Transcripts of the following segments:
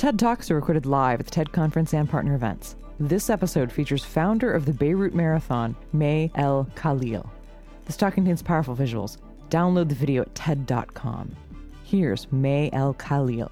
TED Talks are recorded live at the TED Conference and partner events. This episode features founder of the Beirut Marathon, May El Khalil. This talk contains powerful visuals. Download the video at TED.com. Here's May El Khalil.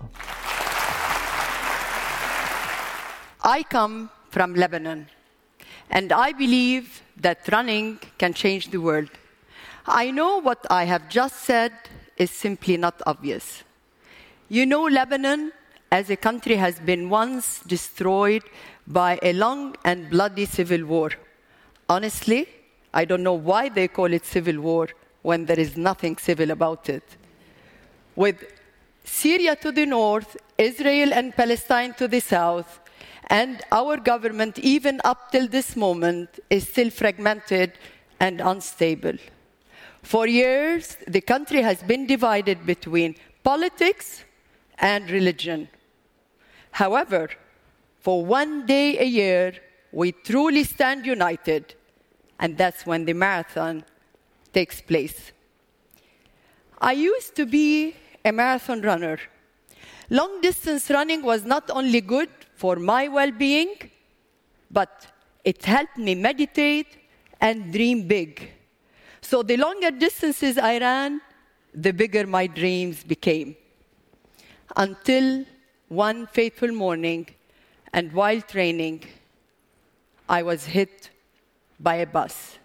I come from Lebanon, and I believe that running can change the world. I know what I have just said is simply not obvious. You know, Lebanon, as a country, has been once destroyed by a long and bloody civil war. Honestly, I don't know why they call it civil war when there is nothing civil about it. With Syria to the north, Israel and Palestine to the south, and our government, even up till this moment, is still fragmented and unstable. For years, the country has been divided between politics and religion. However, for one day a year, we truly stand united, and that's when the marathon takes place. I used to be a marathon runner. Long-distance running was not only good for my well-being, but it helped me meditate and dream big. So the longer distances I ran, the bigger my dreams became. Until one fateful morning, and while training, I was hit by a bus.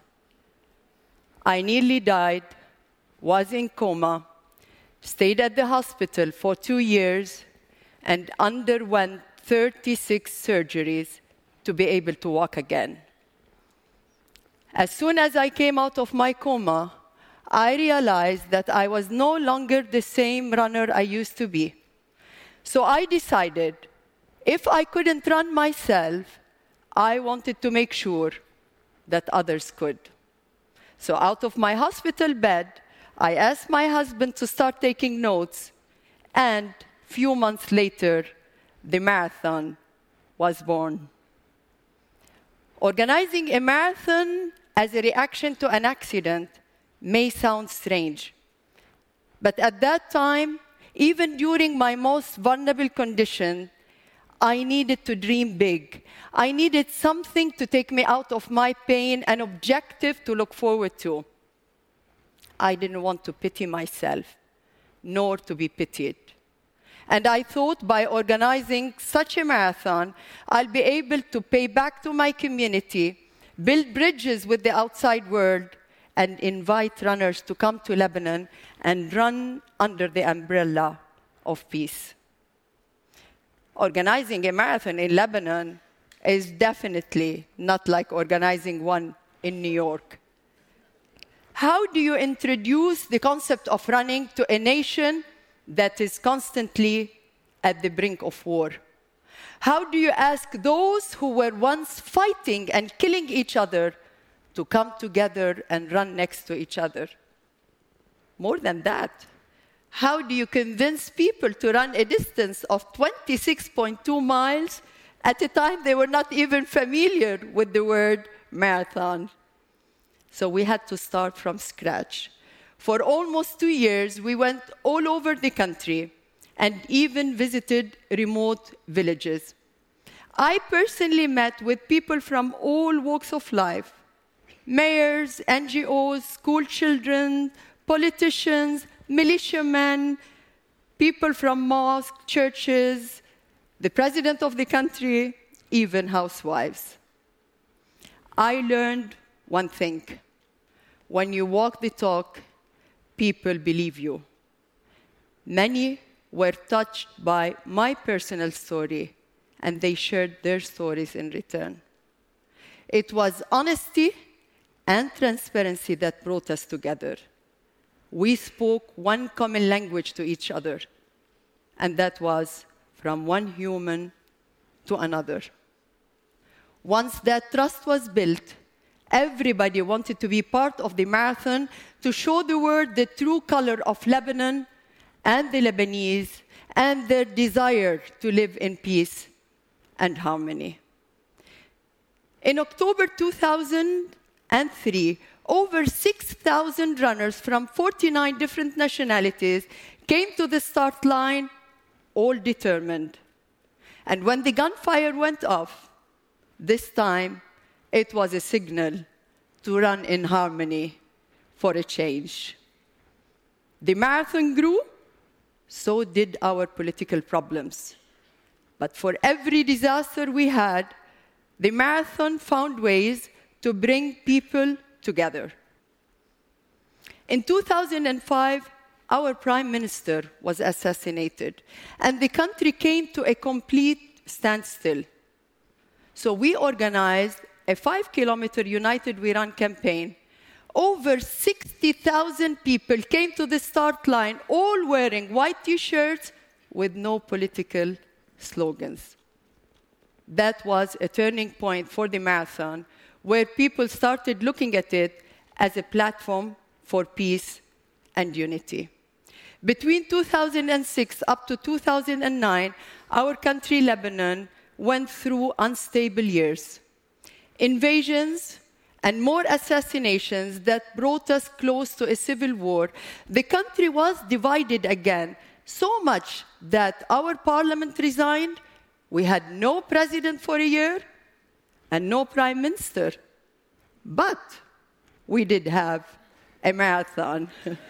I nearly died, was in coma, stayed at the hospital for 2 years, and underwent 36 surgeries to be able to walk again. As soon as I came out of my coma, I realized that I was no longer the same runner I used to be. So I decided, if I couldn't run myself, I wanted to make sure that others could. So out of my hospital bed, I asked my husband to start taking notes, and a few months later, the marathon was born. Organizing a marathon as a reaction to an accident may sound strange. But at that time, even during my most vulnerable condition, I needed to dream big. I needed something to take me out of my pain, an objective to look forward to. I didn't want to pity myself, nor to be pitied. And I thought by organizing such a marathon, I'll be able to pay back to my community, build bridges with the outside world, and invite runners to come to Lebanon and run under the umbrella of peace. Organizing a marathon in Lebanon is definitely not like organizing one in New York. How do you introduce the concept of running to a nation that is constantly at the brink of war? How do you ask those who were once fighting and killing each other to come together and run next to each other? More than that, how do you convince people to run a distance of 26.2 miles at a time they were not even familiar with the word marathon? So we had to start from scratch. For almost 2 years, we went all over the country and even visited remote villages. I personally met with people from all walks of life: mayors, NGOs, school children, politicians, militiamen, people from mosques, churches, the president of the country, even housewives. I learned one thing: when you walk the talk, people believe you. Many were touched by my personal story, and they shared their stories in return. It was honesty and transparency that brought us together. We spoke one common language to each other, and that was from one human to another. Once that trust was built, everybody wanted to be part of the marathon to show the world the true color of Lebanon and the Lebanese and their desire to live in peace and harmony. In October 2003, over 6,000 runners from 49 different nationalities came to the start line, all determined. And when the gunfire went off, this time it was a signal to run in harmony for a change. The marathon grew, so did our political problems. But for every disaster we had, the marathon found ways to bring people together. In 2005, our prime minister was assassinated, and the country came to a complete standstill. So we organized a 5-kilometer United We Run campaign. Over 60,000 people came to the start line, all wearing white T-shirts with no political slogans. That was a turning point for the marathon, where people started looking at it as a platform for peace and unity. Between 2006 up to 2009, our country, Lebanon, went through unstable years. Invasions and more assassinations that brought us close to a civil war. The country was divided again, so much that our parliament resigned. We had no president for a year and no prime minister. But we did have a marathon.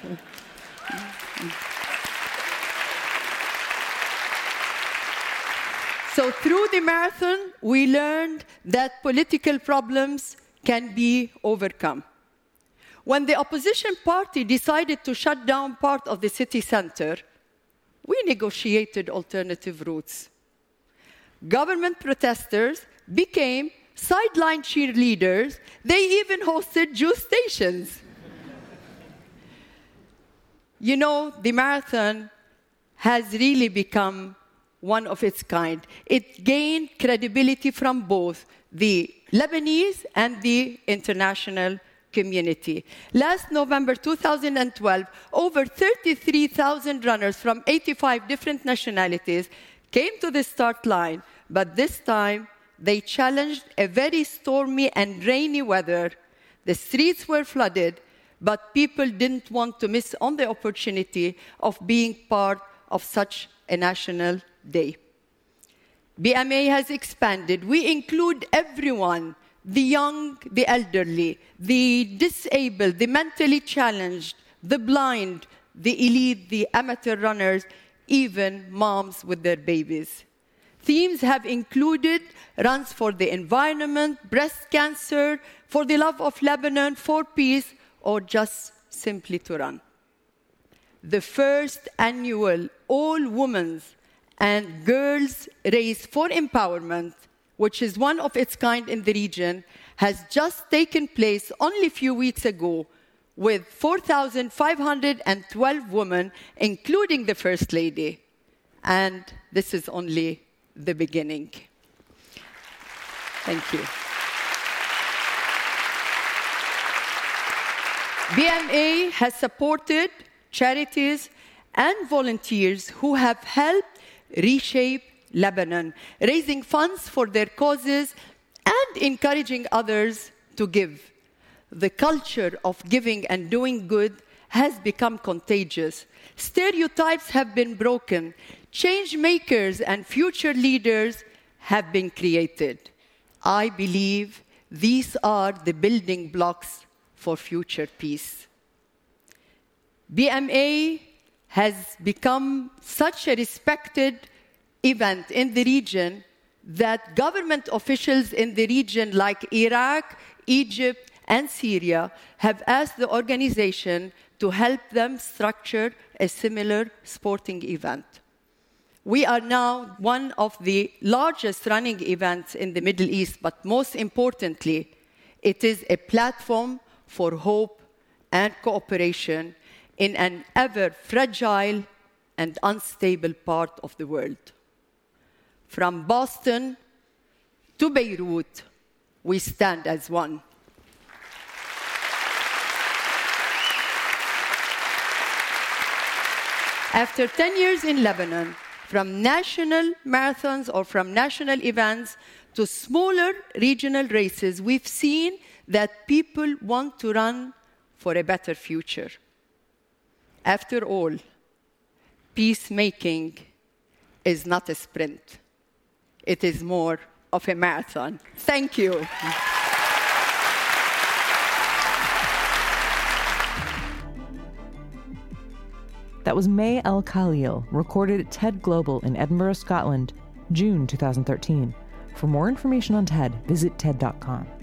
So through the marathon, we learned that political problems can be overcome. When the opposition party decided to shut down part of the city center, we negotiated alternative routes. Government protesters became sideline cheerleaders. They even hosted juice stations. You know, the marathon has really become one of its kind. It gained credibility from both the Lebanese and the international community. Last November 2012, over 33,000 runners from 85 different nationalities came to the start line, but this time they challenged a very stormy and rainy weather. The streets were flooded, but people didn't want to miss on the opportunity of being part of such a national day. BMA has expanded. We include everyone, the young, the elderly, the disabled, the mentally challenged, the blind, the elite, the amateur runners, even moms with their babies. Themes have included runs for the environment, breast cancer, for the love of Lebanon, for peace, or just simply to run. The first annual all-women's and girls' race for empowerment, which is one of its kind in the region, has just taken place only a few weeks ago with 4,512 women, including the First Lady. And this is only the beginning. Thank you. BMA has supported charities and volunteers who have helped reshape Lebanon, raising funds for their causes and encouraging others to give. The culture of giving and doing good has become contagious. Stereotypes have been broken. Change makers and future leaders have been created. I believe these are the building blocks for future peace. BMA has become such a respected event in the region that government officials in the region like Iraq, Egypt, and Syria have asked the organization to help them structure a similar sporting event. We are now one of the largest running events in the Middle East, but most importantly, it is a platform for hope and cooperation in an ever-fragile and unstable part of the world. From Boston to Beirut, we stand as one. After 10 years in Lebanon, from national marathons or from national events to smaller regional races, we've seen that people want to run for a better future. After all, peacemaking is not a sprint. it is more of a marathon. Thank you. That was May El-Khalil, recorded at TED Global in Edinburgh, Scotland, June 2013. For more information on TED, visit TED.com.